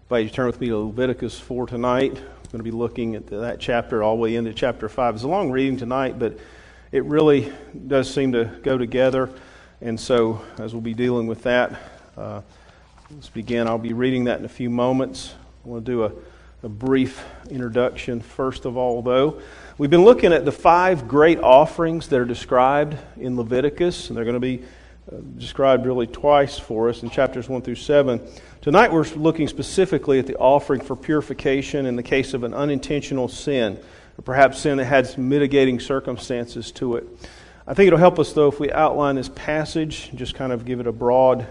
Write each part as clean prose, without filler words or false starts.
invite you to turn with me to Leviticus 4 tonight. I'm going to be looking at that chapter all the way into chapter 5. It's a long reading tonight, but it really does seem to go together. And so, as we'll be dealing with that, let's begin. I'll be reading that in a few moments. I want to do a brief introduction first of all, though. We've been looking at the 5 great offerings that are described in Leviticus, and they're going to be described really twice for us in chapters 1 through 7. Tonight we're looking specifically at the offering for purification in the case of an unintentional sin, or perhaps sin that had some mitigating circumstances to it. I think it'll help us, though, if we outline this passage, just kind of give it a broad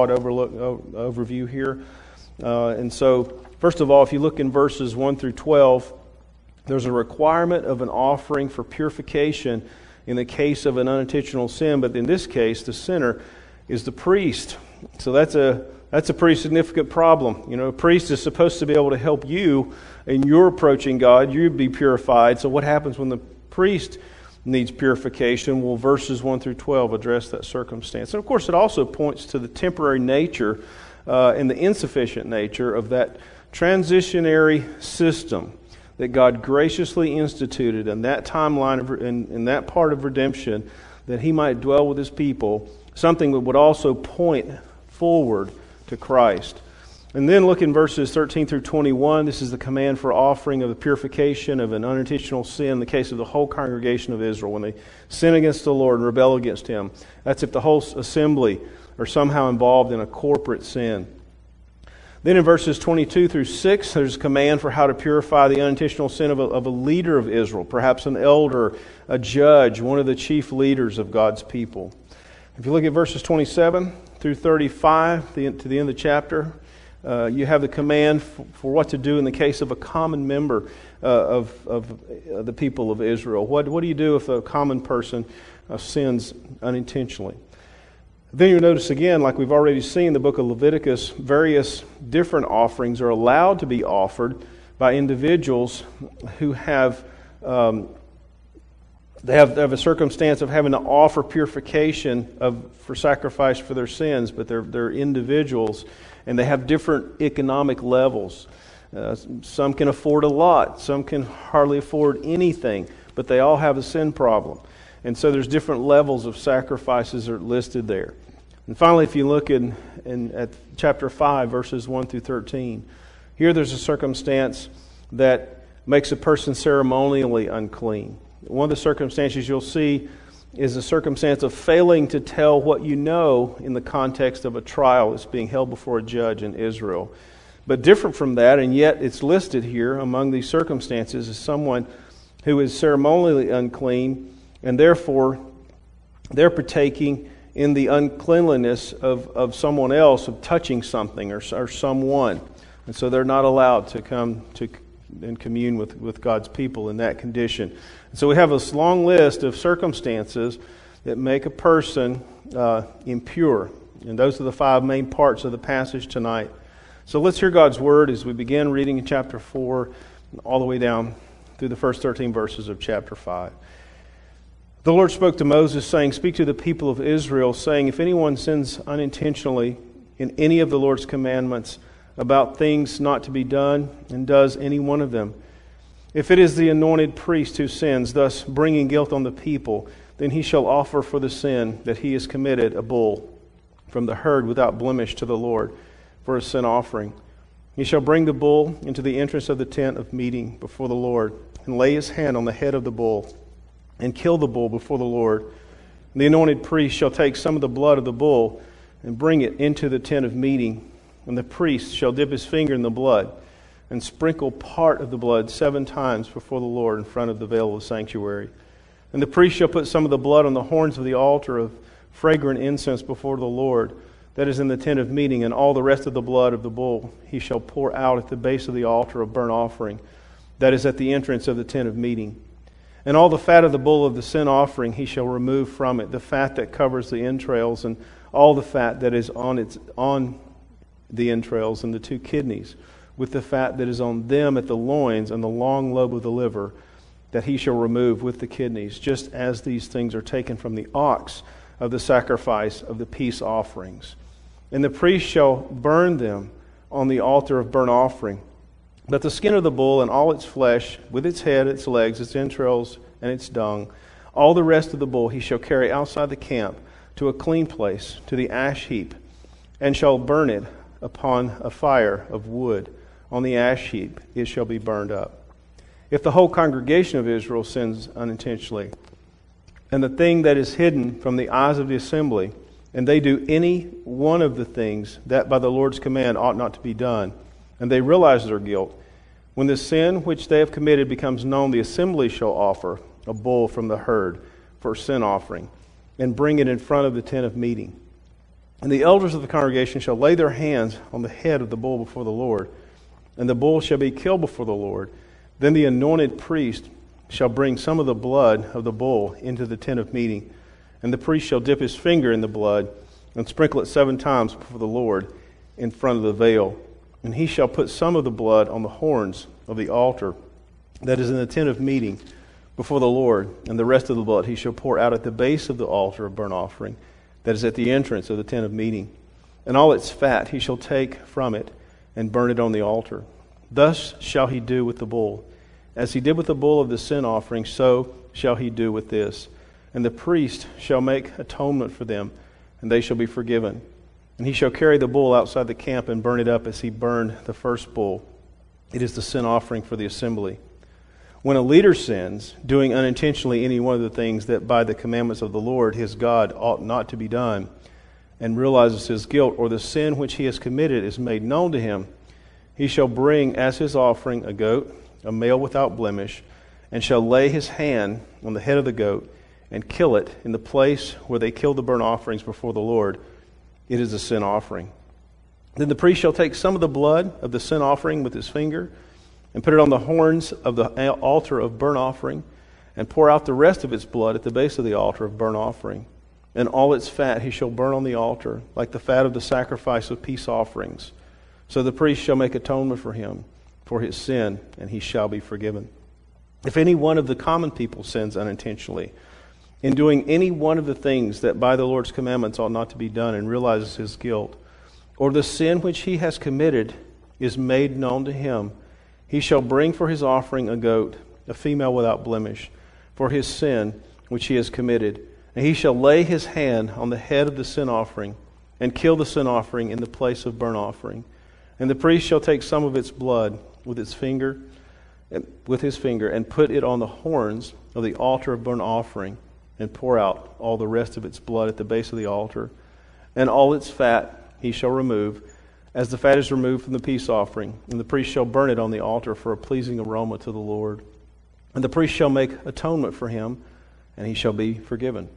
overview here. And so, first of all, if you look in verses 1 through 12, there's a requirement of an offering for purification in the case of an unintentional sin, but in this case, the sinner is the priest. So that's a pretty significant problem. You know, a priest is supposed to be able to help you in your approaching God. You'd be purified. So what happens when the priest needs purification? Well, verses 1 through 12 address that circumstance. And of course, it also points to the temporary nature and the insufficient nature of that transitionary system that God graciously instituted in that timeline, in that part of redemption, that He might dwell with His people, something that would also point forward to Christ. And then look in verses 13 through 21. This is the command for offering of the purification of an unintentional sin in the case of the whole congregation of Israel. When they sin against the Lord and rebel against Him, that's if the whole assembly are somehow involved in a corporate sin. Then in verses 22 through 6, there's a command for how to purify the unintentional sin of a leader of Israel, perhaps an elder, a judge, one of the chief leaders of God's people. If you look at verses 27 through 35, to the end of the chapter, you have the command for what to do in the case of a common member of the people of Israel. What do you do if a common person sins unintentionally? Then you'll notice again, like we've already seen in the book of Leviticus, various different offerings are allowed to be offered by individuals who have a circumstance of having to offer purification for sacrifice for their sins, but they're individuals and they have different economic levels. Some can afford a lot, some can hardly afford anything, but they all have a sin problem. And so there's different levels of sacrifices that are listed there. And finally, if you look at chapter 5, verses 1 through 13, here there's a circumstance that makes a person ceremonially unclean. One of the circumstances you'll see is the circumstance of failing to tell what you know in the context of a trial that's being held before a judge in Israel. But different from that, and yet it's listed here among these circumstances, is someone who is ceremonially unclean, and therefore they're partaking in the uncleanliness of someone else, of touching something or someone. And so they're not allowed to come and commune with God's people in that condition. And so we have this long list of circumstances that make a person impure. And those are the 5 main parts of the passage tonight. So let's hear God's Word as we begin reading in chapter 4 all the way down through the first 13 verses of chapter 5. The Lord spoke to Moses, saying, "Speak to the people of Israel, saying, if anyone sins unintentionally in any of the Lord's commandments about things not to be done, and does any one of them, if it is the anointed priest who sins, thus bringing guilt on the people, then he shall offer for the sin that he has committed a bull from the herd without blemish to the Lord for a sin offering. He shall bring the bull into the entrance of the tent of meeting before the Lord, and lay his hand on the head of the bull, and kill the bull before the Lord. And the anointed priest shall take some of the blood of the bull and bring it into the tent of meeting. And the priest shall dip his finger in the blood and sprinkle part of the blood 7 times before the Lord in front of the veil of the sanctuary. And the priest shall put some of the blood on the horns of the altar of fragrant incense before the Lord that is in the tent of meeting, and all the rest of the blood of the bull he shall pour out at the base of the altar of burnt offering that is at the entrance of the tent of meeting. And all the fat of the bull of the sin offering he shall remove from it, the fat that covers the entrails, and all the fat that is on the entrails and the 2 kidneys, with the fat that is on them at the loins and the long lobe of the liver, that he shall remove with the kidneys, just as these things are taken from the ox of the sacrifice of the peace offerings. And the priest shall burn them on the altar of burnt offering. But the skin of the bull and all its flesh, with its head, its legs, its entrails, and its dung, all the rest of the bull he shall carry outside the camp to a clean place, to the ash heap, and shall burn it upon a fire of wood. On the ash heap it shall be burned up. If the whole congregation of Israel sins unintentionally, and the thing that is hidden from the eyes of the assembly, and they do any one of the things that by the Lord's command ought not to be done, and they realize their guilt, when the sin which they have committed becomes known, the assembly shall offer a bull from the herd for a sin offering, and bring it in front of the tent of meeting. And the elders of the congregation shall lay their hands on the head of the bull before the Lord, and the bull shall be killed before the Lord. Then the anointed priest shall bring some of the blood of the bull into the tent of meeting, and the priest shall dip his finger in the blood and sprinkle it 7 times before the Lord in front of the veil. And he shall put some of the blood on the horns of the altar that is in the tent of meeting before the Lord, and the rest of the blood he shall pour out at the base of the altar of burnt offering that is at the entrance of the tent of meeting. And all its fat he shall take from it and burn it on the altar. Thus shall he do with the bull. As he did with the bull of the sin offering, so shall he do with this. And the priest shall make atonement for them, and they shall be forgiven. And he shall carry the bull outside the camp and burn it up as he burned the first bull. It is the sin offering for the assembly. When a leader sins, doing unintentionally any one of the things that by the commandments of the Lord his God ought not to be done, and realizes his guilt, or the sin which he has committed is made known to him, he shall bring as his offering a goat, a male without blemish, and shall lay his hand on the head of the goat, and kill it in the place where they killed the burnt offerings before the Lord. It is a sin offering. Then the priest shall take some of the blood of the sin offering with his finger, and put it on the horns of the altar of burnt offering, and pour out the rest of its blood at the base of the altar of burnt offering. And all its fat he shall burn on the altar, like the fat of the sacrifice of peace offerings. So the priest shall make atonement for him, for his sin, and he shall be forgiven. If any one of the common people sins unintentionally, in doing any one of the things that by the Lord's commandments ought not to be done, and realizes his guilt, or the sin which he has committed is made known to him, he shall bring for his offering a goat, a female without blemish, for his sin which he has committed. And he shall lay his hand on the head of the sin offering, and kill the sin offering in the place of burnt offering. And the priest shall take some of its blood with his finger, and put it on the horns of the altar of burnt offering, and pour out all the rest of its blood at the base of the altar. And all its fat he shall remove, as the fat is removed from the peace offering. And the priest shall burn it on the altar for a pleasing aroma to the Lord. And the priest shall make atonement for him, and he shall be forgiven.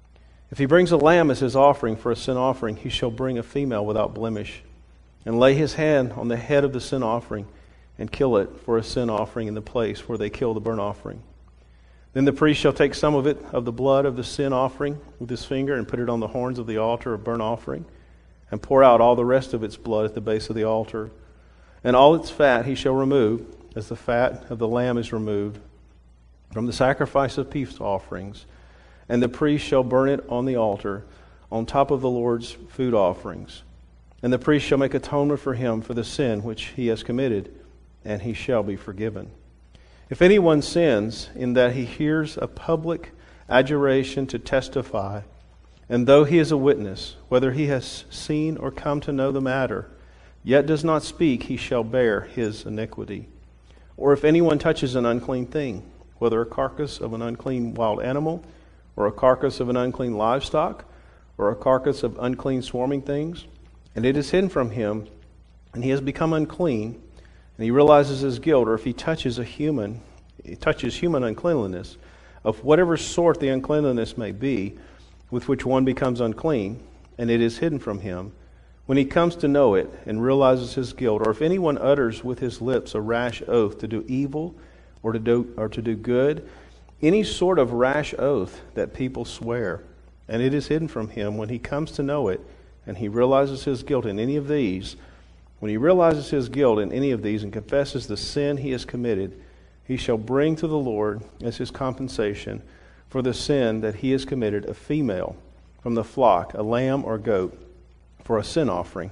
If he brings a lamb as his offering for a sin offering, he shall bring a female without blemish, and lay his hand on the head of the sin offering, and kill it for a sin offering in the place where they kill the burnt offering. Then the priest shall take some of it, of the blood of the sin offering, with his finger, and put it on the horns of the altar of burnt offering, and pour out all the rest of its blood at the base of the altar. And all its fat he shall remove, as the fat of the lamb is removed from the sacrifice of peace offerings. And the priest shall burn it on the altar, on top of the Lord's food offerings. And the priest shall make atonement for him for the sin which he has committed, and he shall be forgiven. If anyone sins in that he hears a public adjuration to testify, and though he is a witness, whether he has seen or come to know the matter, yet does not speak, he shall bear his iniquity. Or if anyone touches an unclean thing, whether a carcass of an unclean wild animal, or a carcass of an unclean livestock, or a carcass of unclean swarming things, and it is hidden from him, and he has become unclean, and he realizes his guilt, or if he touches human uncleanliness, of whatever sort the uncleanliness may be, with which one becomes unclean, and it is hidden from him, when he comes to know it and realizes his guilt, or if anyone utters with his lips a rash oath to do evil or to do good, any sort of rash oath that people swear, and it is hidden from him, when he comes to know it and he realizes his guilt in any of these, when he realizes his guilt in any of these and confesses the sin he has committed, he shall bring to the Lord as his compensation for the sin that he has committed a female from the flock, a lamb or goat, for a sin offering,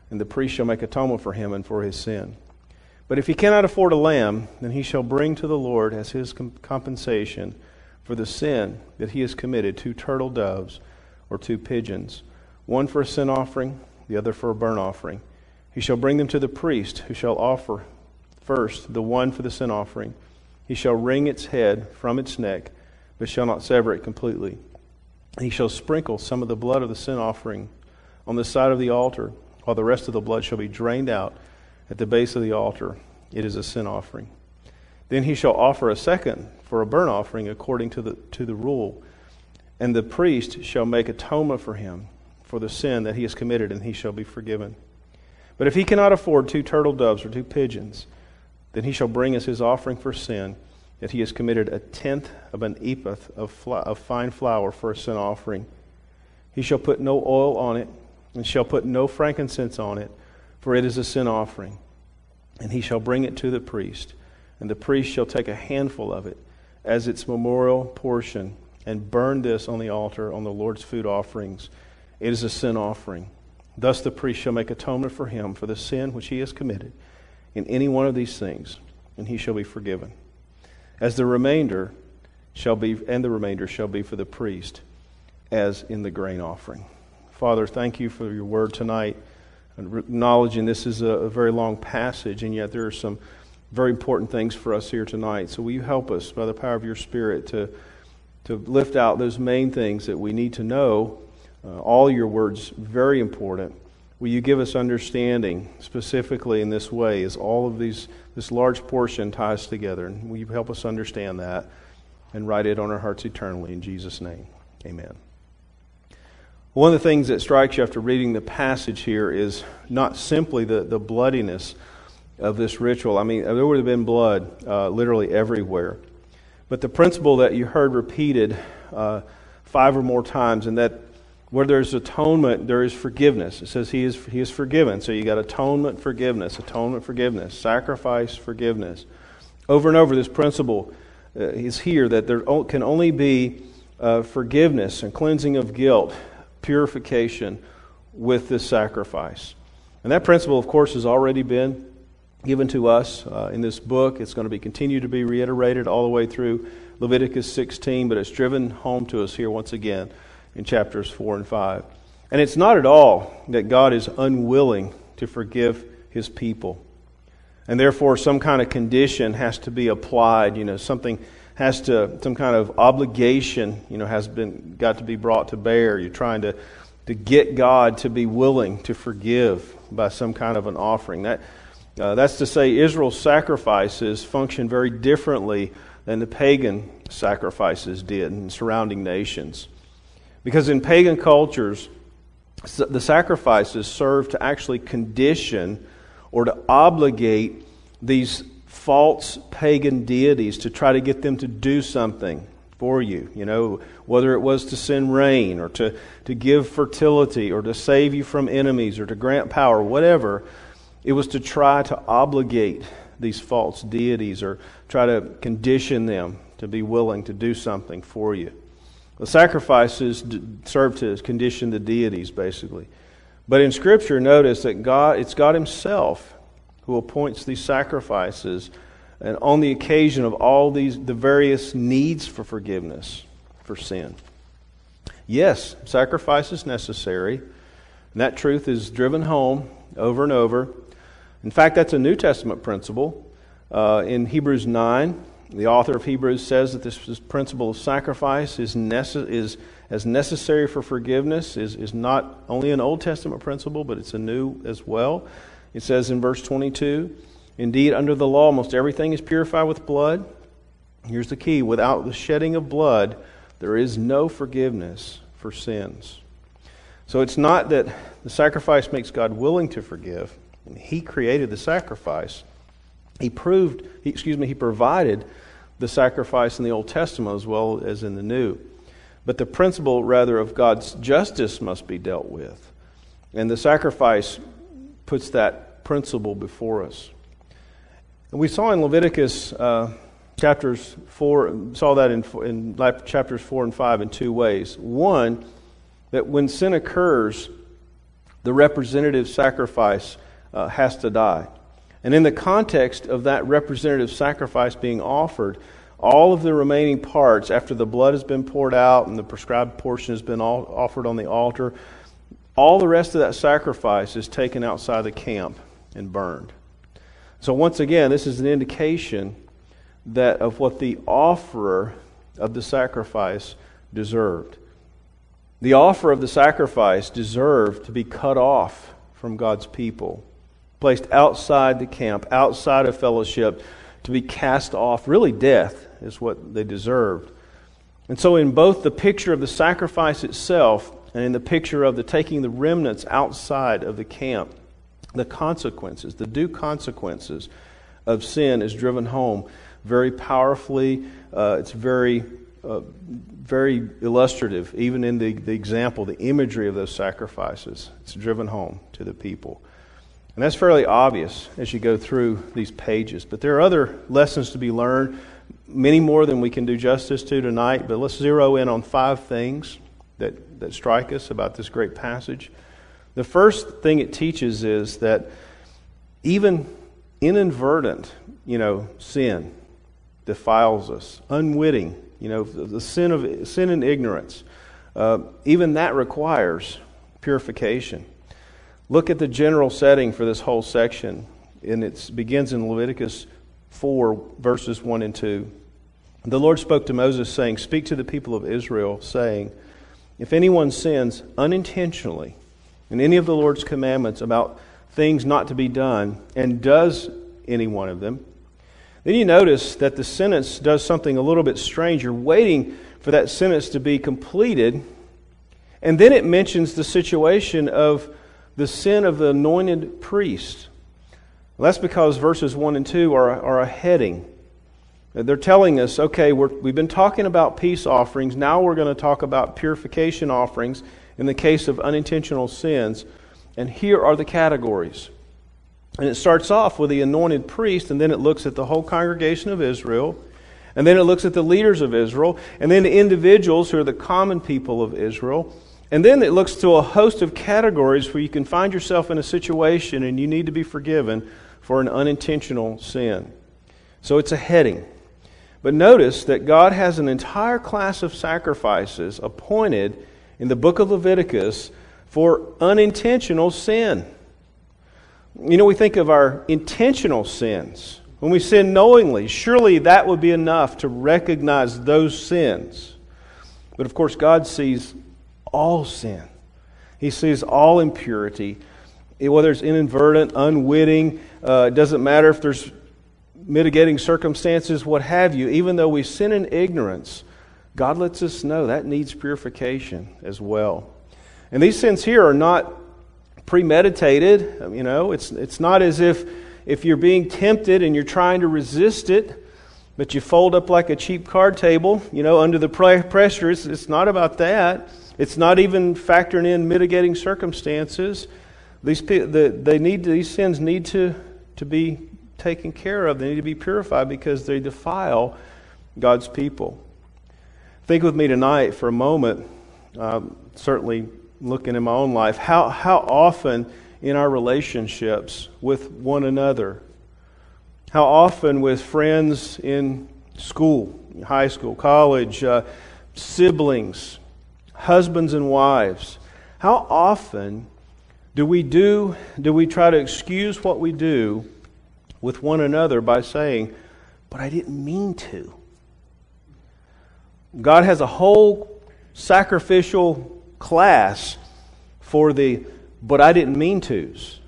and the priest shall make atonement for him and for his sin. But if he cannot afford a lamb, then he shall bring to the Lord as his compensation for the sin that he has committed 2 turtle doves or 2 pigeons, one for a sin offering, the other for a burnt offering. He shall bring them to the priest, who shall offer first the one for the sin offering. He shall wring its head from its neck, but shall not sever it completely. He shall sprinkle some of the blood of the sin offering on the side of the altar, while the rest of the blood shall be drained out at the base of the altar. It is a sin offering. Then he shall offer a second for a burnt offering according to the rule, and the priest shall make atonement for him for the sin that he has committed, and he shall be forgiven. But if he cannot afford 2 turtle doves or 2 pigeons, then he shall bring as his offering for sin that he has committed 1/10 of an ephah of fine flour for a sin offering. He shall put no oil on it, and shall put no frankincense on it, for it is a sin offering. And he shall bring it to the priest, and the priest shall take a handful of it as its memorial portion, and burn this on the altar on the Lord's food offerings. It is a sin offering. Thus the priest shall make atonement for him for the sin which he has committed in any one of these things, and he shall be forgiven. As the remainder shall be for the priest, as in the grain offering. Father, thank you for your word tonight, and acknowledging this is a very long passage, and yet there are some very important things for us here tonight. So will you help us by the power of your Spirit to lift out those main things that we need to know? All your words very important. Will you give us understanding specifically in this way as all of this large portion ties together? And will you help us understand that and write it on our hearts eternally in Jesus' name? Amen. One of the things that strikes you after reading the passage here is not simply the bloodiness of this ritual. I mean, there would have been blood literally everywhere. But the principle that you heard repeated 5 or more times, and that where there's atonement, there is forgiveness. It says he is forgiven. So you got atonement, forgiveness, sacrifice, forgiveness. Over and over, this principle is here that there can only be forgiveness and cleansing of guilt, purification with this sacrifice. And that principle, of course, has already been given to us in this book. It's going to be continue to be reiterated all the way through Leviticus 16, but it's driven home to us here once again in chapters 4 and 5. And it's not at all that God is unwilling to forgive His people. And therefore some kind of condition has to be applied, some kind of obligation, has got to be brought to bear. You're trying to get God to be willing to forgive by some kind of an offering. That's to say, Israel's sacrifices function very differently than the pagan sacrifices did in surrounding nations. Because in pagan cultures, the sacrifices served to actually condition or to obligate these false pagan deities to try to get them to do something for you. Whether it was to send rain or to give fertility or to save you from enemies or to grant power, whatever. It was to try to obligate these false deities or try to condition them to be willing to do something for you. The sacrifices serve to condition the deities, basically. But in Scripture, notice that it's God Himself who appoints these sacrifices, and on the occasion of all the various needs for forgiveness for sin. Yes, sacrifice is necessary, and that truth is driven home over and over. In fact, that's a New Testament principle. In Hebrews 9, the author of Hebrews says that this principle of sacrifice is as necessary for forgiveness, is not only an Old Testament principle, but it's a new as well. It says in verse 22, "Indeed, under the law, almost everything is purified with blood." Here's the key: without the shedding of blood, there is no forgiveness for sins. So it's not that the sacrifice makes God willing to forgive. He created the sacrifice. He provided the sacrifice in the Old Testament as well as in the New. But the principle, rather, of God's justice must be dealt with. And the sacrifice puts that principle before us. And we saw in Leviticus chapters 4, saw that in chapters 4 and 5 in two ways. One, that when sin occurs, the representative sacrifice has to die. And in the context of that representative sacrifice being offered, all of the remaining parts, after the blood has been poured out and the prescribed portion has been offered on the altar, all the rest of that sacrifice is taken outside the camp and burned. So once again, this is an indication that of what the offerer of the sacrifice deserved. The offer of the sacrifice deserved to be cut off from God's people, placed outside the camp, outside of fellowship, to be cast off. Really, death is what they deserved. And so in both the picture of the sacrifice itself and in the picture of the taking the remnants outside of the camp, the consequences, the due consequences of sin is driven home very powerfully. It's very illustrative, even in the example, the imagery of those sacrifices. It's driven home to the people. And that's fairly obvious as you go through these pages. But there are other lessons to be learned, many more than we can do justice to tonight. But let's zero in on 5 things that strike us about this great passage. The first thing it teaches is that even inadvertent, sin defiles us. Unwitting, the sin and ignorance, even that requires purification. Look at the general setting for this whole section, and it begins in Leviticus 4, verses 1 and 2. The Lord spoke to Moses, saying, "Speak to the people of Israel, saying, if anyone sins unintentionally in any of the Lord's commandments about things not to be done, and does any one of them," then you notice that the sentence does something a little bit strange. You're waiting for that sentence to be completed, and then it mentions the situation of the sin of the anointed priest. Well, that's because verses 1 and 2 are a heading. They're telling us, okay, we've been talking about peace offerings. Now we're going to talk about purification offerings in the case of unintentional sins. And here are the categories. And it starts off with the anointed priest, and then it looks at the whole congregation of Israel, and then it looks at the leaders of Israel, and then the individuals who are the common people of Israel. And then it looks to a host of categories where you can find yourself in a situation and you need to be forgiven for an unintentional sin. So it's a heading. But notice that God has an entire class of sacrifices appointed in the book of Leviticus for unintentional sin. We think of our intentional sins. When we sin knowingly, surely that would be enough to recognize those sins. But of course, God sees all sin. He sees all impurity, whether it's inadvertent, unwitting. It doesn't matter if there's mitigating circumstances, what have you. Even though we sin in ignorance, God lets us know that needs purification as well. And these sins here are not premeditated. It's not as if you're being tempted and you're trying to resist it, but you fold up like a cheap card table, under the pressure. It's not about that. It's not even factoring in mitigating circumstances. These sins need to be taken care of. They need to be purified because they defile God's people. Think with me tonight for a moment, certainly looking in my own life, how often in our relationships with one another, how often with friends in school, high school, college, siblings, husbands and wives, how often do we try to excuse what we do with one another by saying, "But I didn't mean to"? God has a whole sacrificial class for the "but I didn't mean to's,"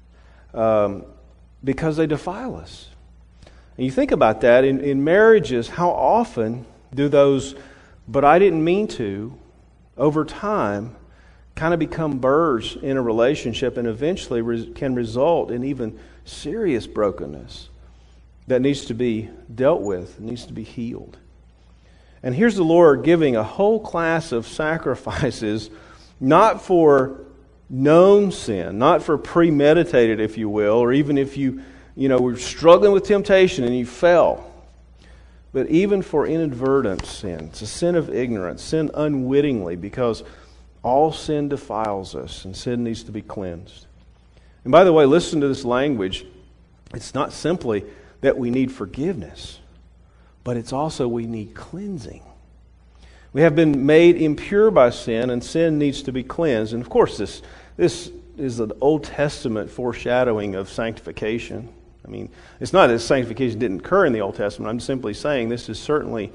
because they defile us. And you think about that in marriages, how often do those "but I didn't mean to" over time kind of become burrs in a relationship and eventually can result in even serious brokenness that needs to be dealt with, needs to be healed. And here's the Lord giving a whole class of sacrifices, not for known sin, not for premeditated, if you will, or even if you were struggling with temptation and you fell, but even for inadvertent sin. It's a sin of ignorance, sin unwittingly, because All sin defiles us, and sin needs to be cleansed. And by the way, listen to this language. It's not simply that we need forgiveness, but it's also we need cleansing. We have been made impure by sin, and sin needs to be cleansed. And of course, this is an Old Testament foreshadowing of sanctification. I mean, it's not that sanctification didn't occur in the Old Testament. I'm simply saying this is certainly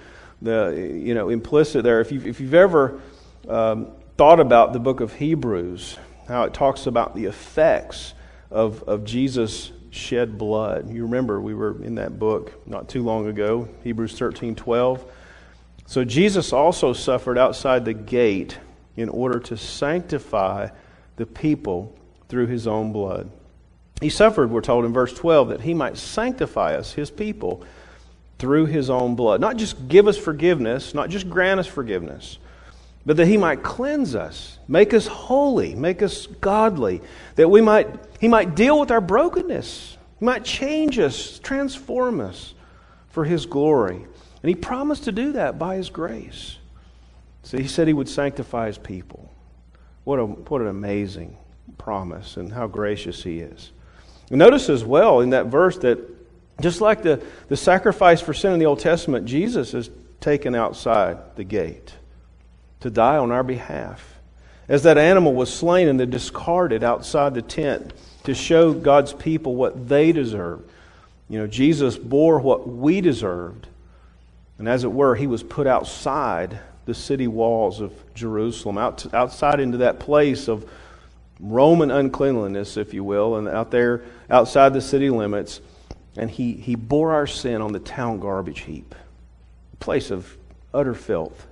implicit there. If you've ever thought about the book of Hebrews, how it talks about the effects of Jesus' shed blood. You remember we were in that book not too long ago, Hebrews 13:12. So Jesus also suffered outside the gate in order to sanctify the people through his own blood. He suffered, we're told in verse 12, that he might sanctify us, his people, through his own blood. Not just give us forgiveness, not just grant us forgiveness, but that he might cleanse us, make us holy, make us godly, that he might deal with our brokenness. He might change us, transform us for his glory. And he promised to do that by his grace. So he said he would sanctify his people. What an amazing promise, and how gracious he is. And notice as well in that verse that just like the sacrifice for sin in the Old Testament, Jesus is taken outside the gate to die on our behalf. As that animal was slain and then discarded outside the tent to show God's people what they deserve. Jesus bore what we deserved. And as it were, he was put outside the city walls of Jerusalem, outside into that place of Roman uncleanliness, if you will, and out there outside the city limits. And he bore our sin on the town garbage heap, a place of utter filth.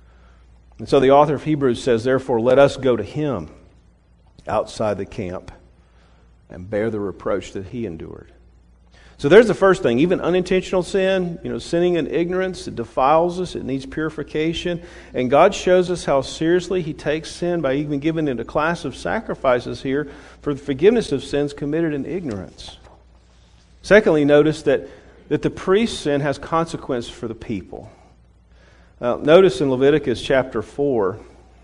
And so the author of Hebrews says, therefore, let us go to him outside the camp and bear the reproach that he endured. So there's the first thing. Even unintentional sin, sinning in ignorance, it defiles us. It needs purification. And God shows us how seriously he takes sin by even giving it a class of sacrifices here for the forgiveness of sins committed in ignorance. Secondly, notice that the priest's sin has consequence for the people. Notice in Leviticus chapter 4,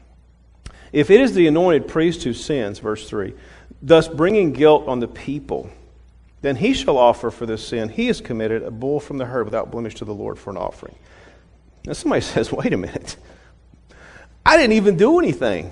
if it is the anointed priest who sins, verse 3, thus bringing guilt on the people, then he shall offer for this sin he has committed a bull from the herd without blemish to the Lord for an offering. Now somebody says, wait a minute. I didn't even do anything.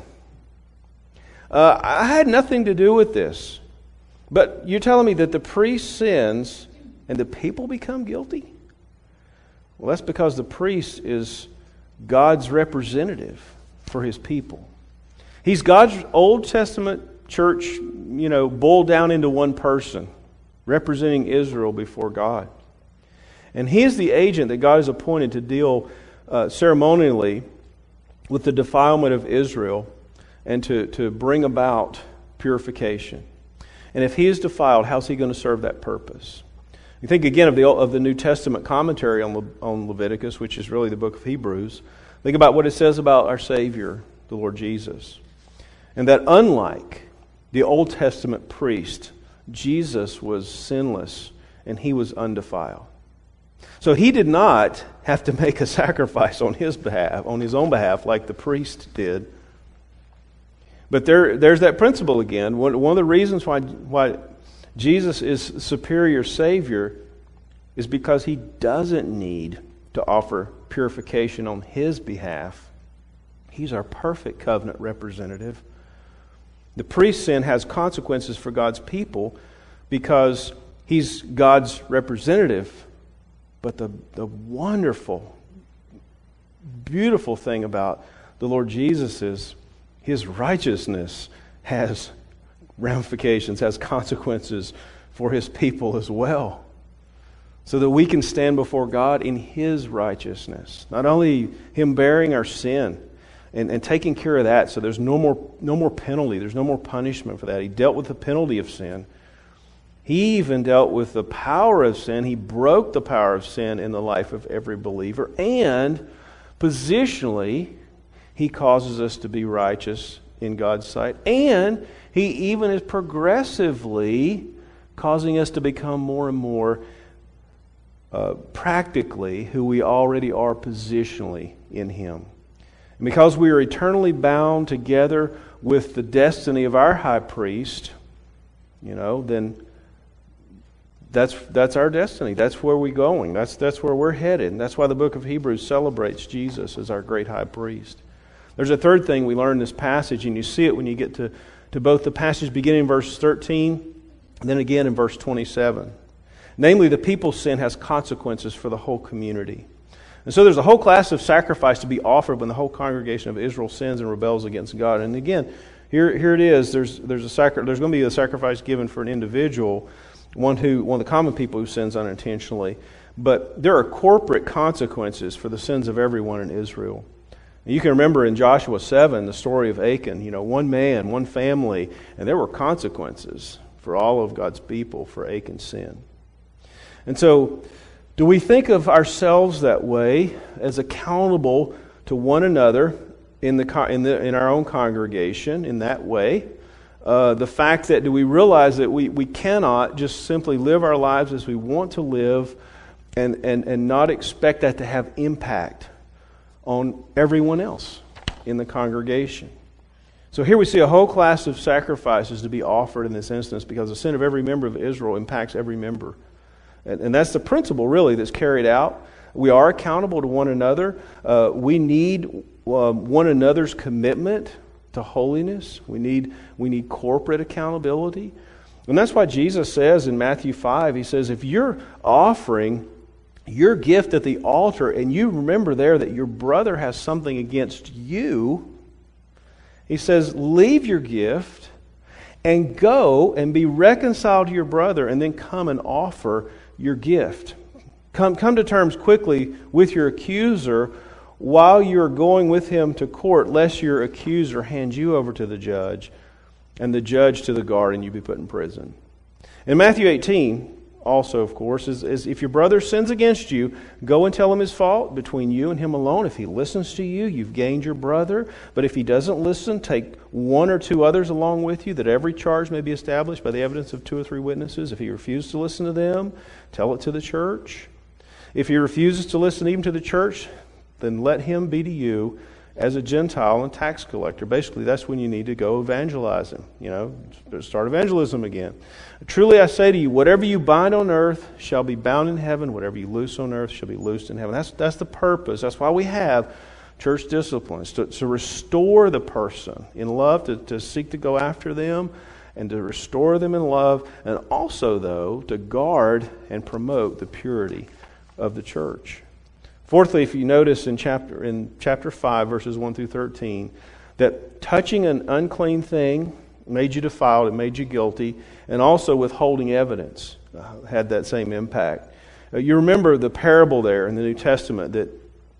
I had nothing to do with this. But you're telling me that the priest sins and the people become guilty? Well, that's because the priest is God's representative for his people. He's God's Old Testament church, boiled down into one person, representing Israel before God. And he is the agent that God has appointed to deal ceremonially with the defilement of Israel and to bring about purification. And if he is defiled, how's he going to serve that purpose? You think again of the New Testament commentary on Leviticus, which is really the book of Hebrews. Think about what it says about our Savior, the Lord Jesus. And that unlike the Old Testament priest, Jesus was sinless and he was undefiled. So he did not have to make a sacrifice on his behalf, on his own behalf, like the priest did. But there's that principle again. One of the reasons why Jesus is superior Savior is because he doesn't need to offer purification on his behalf. He's our perfect covenant representative. The priest's sin has consequences for God's people because he's God's representative. But the wonderful, beautiful thing about the Lord Jesus is his righteousness has ramifications, has consequences for his people as well. So that we can stand before God in his righteousness. Not only him bearing our sin and taking care of that, so there's no more penalty, there's no more punishment for that. He dealt with the penalty of sin. He even dealt with the power of sin. He broke the power of sin in the life of every believer. And positionally, he causes us to be righteous in God's sight. And he even is progressively causing us to become more and more practically who we already are positionally in him. And because we are eternally bound together with the destiny of our high priest, then that's our destiny. That's where we're going. That's where we're headed. And that's why the book of Hebrews celebrates Jesus as our great high priest. There's a third thing we learn in this passage, and you see it when you get to both the passage beginning in verse 13 and then again in verse 27. Namely, the people's sin has consequences for the whole community. And so there's a whole class of sacrifice to be offered when the whole congregation of Israel sins and rebels against God. And again, here it is. There's going to be a sacrifice given for an individual, one of the common people who sins unintentionally. But there are corporate consequences for the sins of everyone in Israel. And you can remember in Joshua 7 the story of Achan. One man, one family, and there were consequences for all of God's people for Achan's sin. And so, do we think of ourselves that way, as accountable to one another in our own congregation in that way? The fact that do we realize that we cannot just simply live our lives as we want to live and not expect that to have impact on everyone else in the congregation? So here we see a whole class of sacrifices to be offered in this instance because the sin of every member of Israel impacts every member. And that's the principle, really, that's carried out. We are accountable to one another. We need one another's commitment to holiness. We need corporate accountability. And that's why Jesus says in Matthew 5, He says, if you're offering your gift at the altar and you remember there that your brother has something against you, He says, leave your gift and go and be reconciled to your brother and then come and offer your gift. Come to terms quickly with your accuser while you're going with him to court, lest your accuser hand you over to the judge and the judge to the guard and you be put in prison. In Matthew 18, also, of course, is if your brother sins against you, go and tell him his fault between you and him alone. If he listens to you, you've gained your brother. But if he doesn't listen, take one or two others along with you, that every charge may be established by the evidence of 2 or 3 witnesses. If he refuses to listen to them, tell it to the church. If he refuses to listen even to the church, then let him be to you as a Gentile and tax collector. Basically, that's when you need to go evangelize him. Start evangelism again. Truly I say to you, whatever you bind on earth shall be bound in heaven. Whatever you loose on earth shall be loosed in heaven. That's the purpose. That's why we have church disciplines, to restore the person in love, to seek to go after them and to restore them in love, and also, though, to guard and promote the purity of the church. Fourthly, if you notice in chapter 5, verses 1 through 13, that touching an unclean thing made you defiled, it made you guilty, and also withholding evidence had that same impact. You remember the parable there in the New Testament that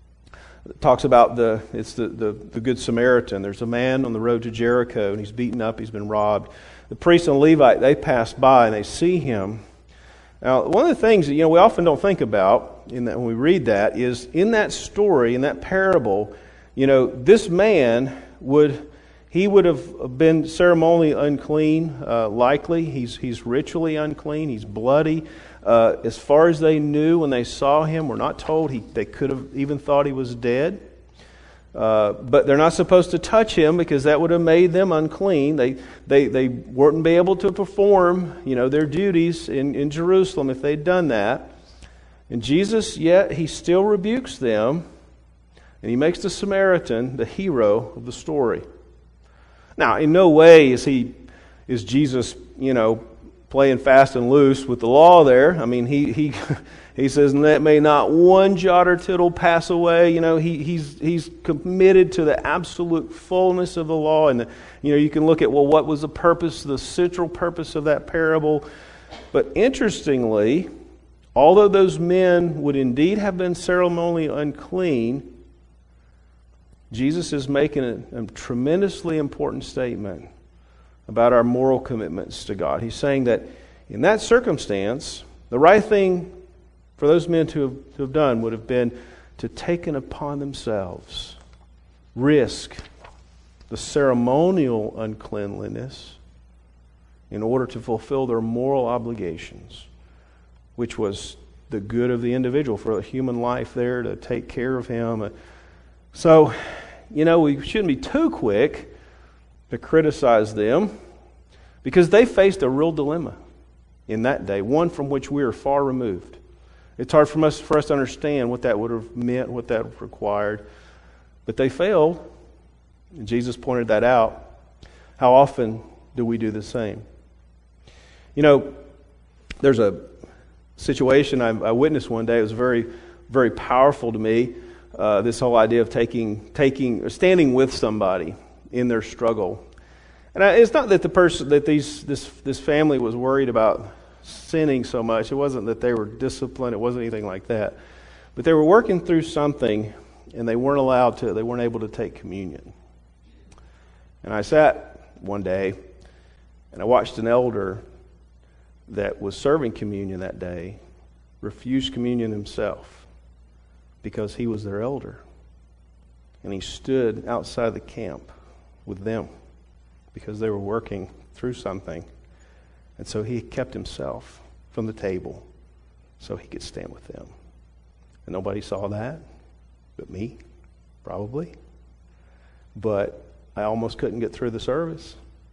talks about the Good Samaritan. There's a man on the road to Jericho, and he's beaten up, he's been robbed. The priest and the Levite, they pass by and they see him. Now, one of the things that we often don't think about when we read that is in that story, in that parable, this man would have been ceremonially unclean, likely. He's ritually unclean. He's bloody. As far as they knew when they saw him, we're not told. They could have even thought he was dead. But they're not supposed to touch him because that would have made them unclean. They wouldn't be able to perform, their duties in Jerusalem if they'd done that. And Jesus, yet he still rebukes them, and he makes the Samaritan the hero of the story. Now, in no way is Jesus, playing fast and loose with the law there. I mean, he says, "Let may not one jot or tittle pass away." He's committed to the absolute fullness of the law, and you can look at what was the purpose, the central purpose of that parable. But interestingly, although those men would indeed have been ceremonially unclean, Jesus is making a tremendously important statement about our moral commitments to God. He's saying that in that circumstance, the right thing for those men to have done would have been to taken upon themselves, risk the ceremonial uncleanliness in order to fulfill their moral obligations, which was the good of the individual, for a human life there, to take care of him. So we shouldn't be too quick to criticize them, because they faced a real dilemma in that day, one from which we are far removed. It's hard for us to understand what that would have meant, what that would have required. But they failed, and Jesus pointed that out. How often do we do the same? There's a situation I witnessed one day. It was very, very powerful to me. This whole idea of standing with somebody in their struggle. And it's not that this family was worried about sinning so much. It wasn't that they were disciplined. It wasn't anything like that. But they were working through something, and they weren't able to take communion. And I sat one day, and I watched an elder that was serving communion that day refuse communion himself because he was their elder. And he stood outside the camp with them because they were working through something. And so he kept himself from the table so he could stand with them. And nobody saw that but me, probably. But I almost couldn't get through the service.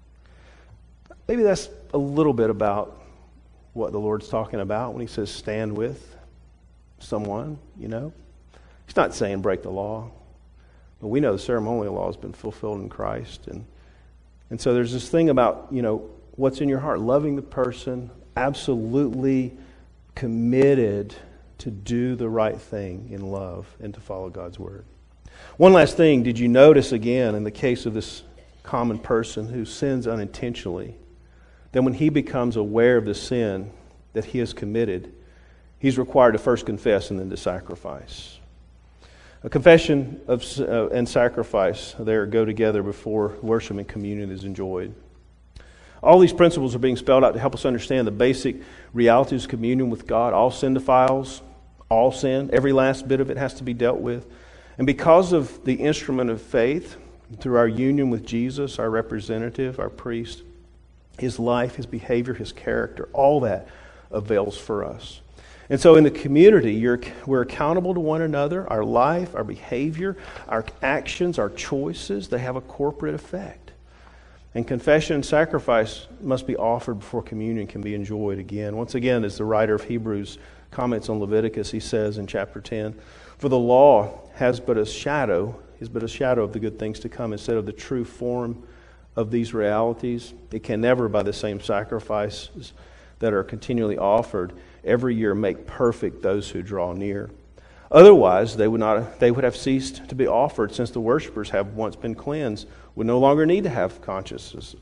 Maybe that's a little bit about what the Lord's talking about when he says stand with someone, He's not saying break the law. But we know the ceremonial law has been fulfilled in Christ. And so there's this thing about, what's in your heart. Loving the person, absolutely committed to do the right thing in love and to follow God's word. One last thing, did you notice again in the case of this common person who sins unintentionally, then when he becomes aware of the sin that he has committed, he's required to first confess and then to sacrifice. A confession and sacrifice there go together before worship and communion is enjoyed. All these principles are being spelled out to help us understand the basic realities of communion with God. All sin defiles, all sin, every last bit of it has to be dealt with. And because of the instrument of faith, through our union with Jesus, our representative, our priest, his life, his behavior, his character, all that avails for us. And so in the community, we're accountable to one another. Our life, our behavior, our actions, our choices, they have a corporate effect. And confession and sacrifice must be offered before communion can be enjoyed again. Once again, as the writer of Hebrews comments on Leviticus, he says in chapter 10, "For the law is but a shadow of the good things to come instead of the true form of these realities. It can never, by the same sacrifices that are continually offered every year, make perfect those who draw near. Otherwise, they would have ceased to be offered, since the worshipers have once been cleansed, would no longer need to have consciousness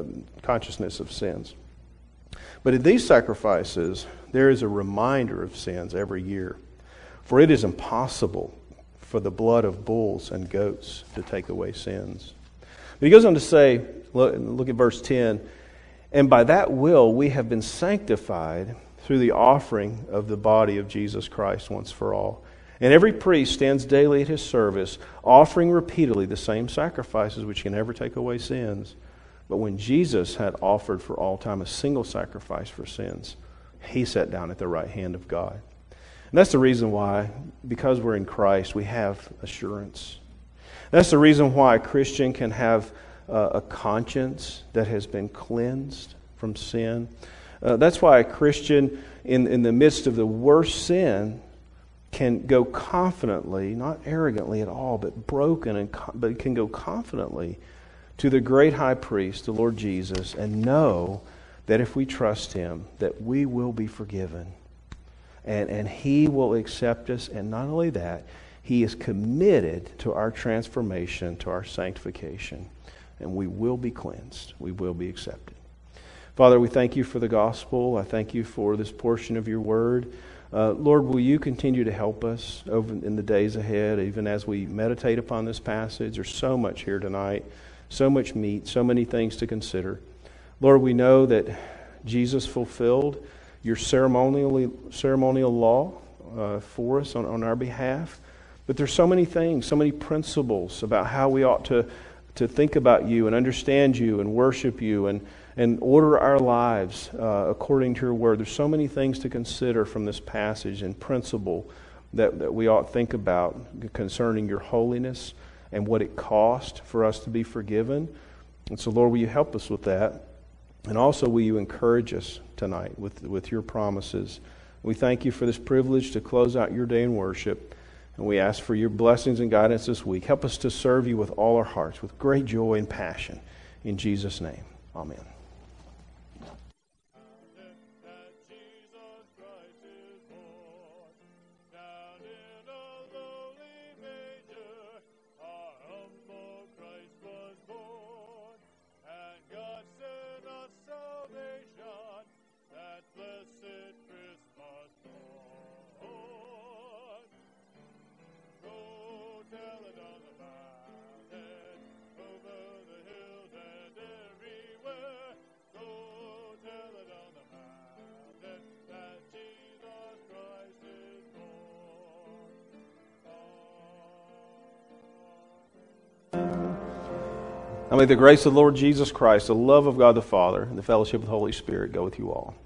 of sins. But in these sacrifices, there is a reminder of sins every year. For it is impossible for the blood of bulls and goats to take away sins." But he goes on to say, look at verse 10, "And by that will we have been sanctified through the offering of the body of Jesus Christ once for all. And every priest stands daily at his service, offering repeatedly the same sacrifices which can never take away sins. But when Jesus had offered for all time a single sacrifice for sins, he sat down at the right hand of God." And that's the reason why, because we're in Christ, we have assurance. That's the reason why a Christian can have a conscience that has been cleansed from sin. That's why a Christian, in the midst of the worst sin, can go confidently, not arrogantly at all, but but can go confidently to the great high priest, the Lord Jesus, and know that if we trust him, that we will be forgiven. And he will accept us. And not only that, he is committed to our transformation, to our sanctification. And we will be cleansed. We will be accepted. Father, we thank you for the gospel. I thank you for this portion of your word. Lord, will you continue to help us over in the days ahead, even as we meditate upon this passage? There's so much here tonight, so much meat, so many things to consider. Lord, we know that Jesus fulfilled your ceremonial law for us on our behalf. But there's so many things, so many principles about how we ought to think about you and understand you and worship you and order our lives according to your word. There's so many things to consider from this passage and principle that we ought to think about concerning your holiness and what it cost for us to be forgiven. And so, Lord, will you help us with that? And also, will you encourage us tonight with your promises? We thank you for this privilege to close out your day in worship. And we ask for your blessings and guidance this week. Help us to serve you with all our hearts, with great joy and passion. In Jesus' name, amen. Now may the grace of the Lord Jesus Christ, the love of God the Father, and the fellowship of the Holy Spirit go with you all.